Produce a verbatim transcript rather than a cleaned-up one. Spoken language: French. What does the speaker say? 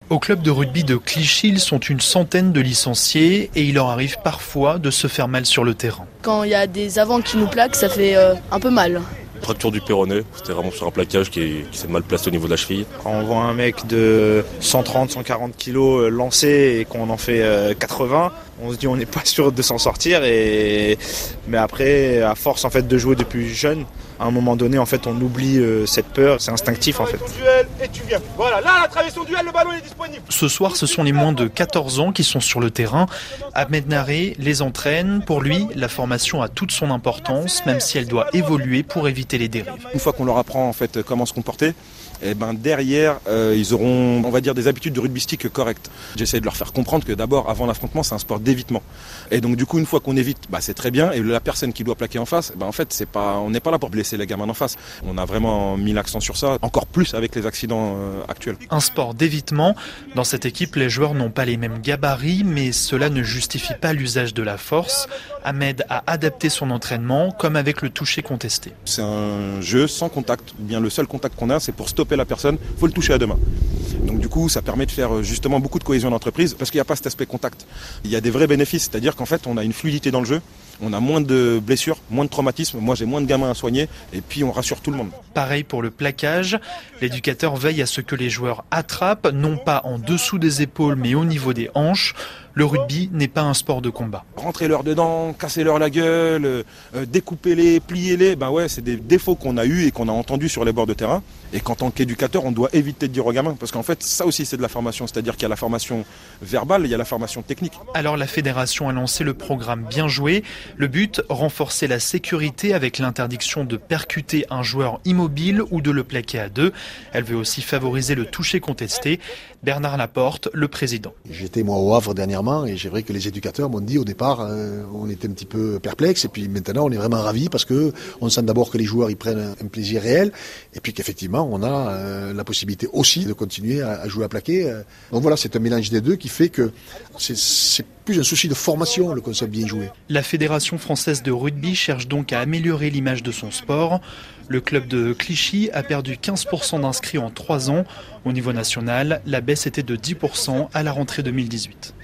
Au club de rugby de Clichy, ils sont une centaine de licenciés et il leur arrive parfois de se faire mal sur le terrain. Quand il y a des avants qui nous plaquent, ça fait euh, un peu mal. Fracture du péroné, c'était vraiment sur un plaquage qui, qui s'est mal placé au niveau de la cheville. Quand on voit un mec de cent trente, cent quarante kilos lancer et qu'on en fait quatre-vingts, on se dit on n'est pas sûr de s'en sortir. Et... Mais après, à force en fait de jouer depuis jeune, à un moment donné, en fait, on oublie euh, cette peur. C'est instinctif en fait. Duel et tu viens. Voilà, là, la traversée au duel, le ballon est disponible. Ce soir, ce sont les moins de quatorze ans qui sont sur le terrain. Ahmed Naré les entraîne. Pour lui, la formation a toute son importance, même si elle doit évoluer pour éviter les dérives. Une fois qu'on leur apprend en fait comment se comporter, et ben derrière, euh, ils auront, on va dire, des habitudes de rugbystique correctes. J'essaie de leur faire comprendre que d'abord, avant l'affrontement, c'est un sport d'évitement. Et donc du coup, une fois qu'on évite, bah, c'est très bien. Et la personne qui doit plaquer en face, bah, en fait, c'est pas, on n'est pas là pour blesser les gamins en face. On a vraiment mis l'accent sur ça, encore plus avec les accidents euh, actuels. Un sport d'évitement. Dans cette équipe, les joueurs n'ont pas les mêmes gabarits, mais cela ne justifie pas l'usage de la force. Ahmed a adapté son entraînement, comme avec le toucher contesté. C'est un jeu sans contact. Bien, le seul contact qu'on a, c'est pour stopper la personne, il faut le toucher à deux mains. Donc du coup, ça permet de faire justement beaucoup de cohésion d'entreprise parce qu'il n'y a pas cet aspect contact. Il y a des vrais bénéfices, c'est-à-dire qu'en fait, on a une fluidité dans le jeu, on a moins de blessures, moins de traumatismes. Moi, j'ai moins de gamins à soigner et puis on rassure tout le monde. Pareil pour le plaquage. L'éducateur veille à ce que les joueurs attrapent, non pas en dessous des épaules, mais au niveau des hanches. Le rugby n'est pas un sport de combat. Rentrez-leur dedans, cassez-leur la gueule, euh, découpez-les, pliez-les, ben ouais, c'est des défauts qu'on a eus et qu'on a entendus sur les bords de terrain. Et qu'en tant qu'éducateur, on doit éviter de dire aux gamins, parce qu'en fait, ça aussi c'est de la formation, c'est-à-dire qu'il y a la formation verbale, il y a la formation technique. Alors la fédération a lancé le programme Bien joué. Le but, renforcer la sécurité avec l'interdiction de percuter un joueur immobile ou de le plaquer à deux. Elle veut aussi favoriser le toucher contesté. Bernard Laporte, le président. J'étais moi au Havre dernièrement et c'est vrai que les éducateurs m'ont dit au départ, euh, on était un petit peu perplexes et puis maintenant on est vraiment ravis parce que on sent d'abord que les joueurs ils prennent un plaisir réel et puis qu'effectivement on a euh, la possibilité aussi de continuer à, à jouer à plaquer. Donc voilà, c'est un mélange des deux qui fait que c'est, c'est plus un souci de formation le concept Bien joué. La Fédération française de rugby cherche donc à améliorer l'image de son sport. Le club de Clichy a perdu quinze pour cent d'inscrits en trois ans. Au niveau national, la baisse était de dix pour cent à la rentrée deux mille dix-huit.